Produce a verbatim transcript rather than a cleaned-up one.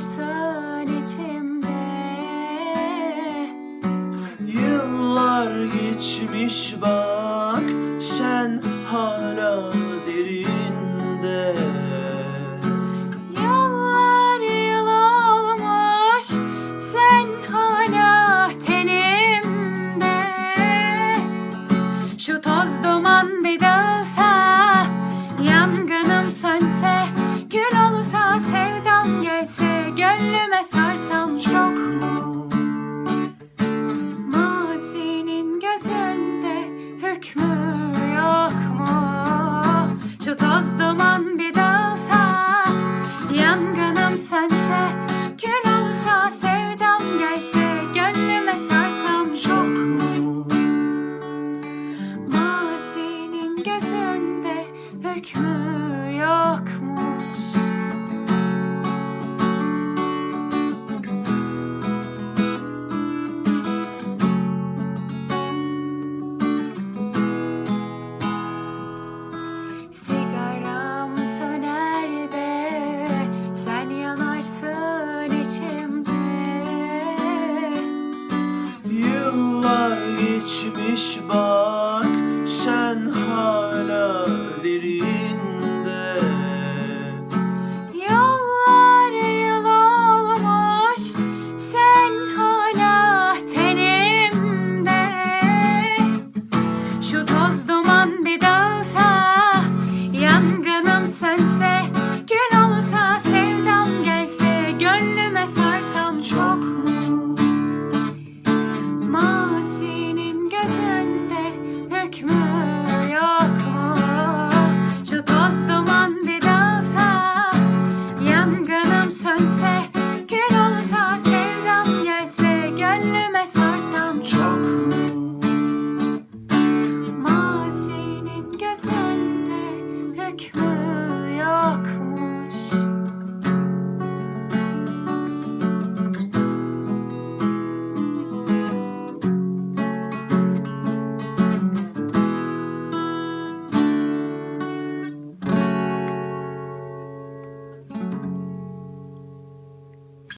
yanarsın içimde. Yıllar geçmiş bak, sen hala derinde. Yıllar yıl olmuş, sen hala tenimde. Şu toz duman bir dağılsa, yangınım sönse, gül olursa, sevdam gelse, gönlüme sarsam çok mu? Mazinin gözünde hükmü yok mu? Şu toz duman bir dağılsa, yangınım sönse, kül olursa, sevdam gelse, gönlüme sarsam çok mu? Mazinin gözünde hükmü yokmuş. Sigaram söner de sen yanarsın içimde. Yıllar geçmiş bak,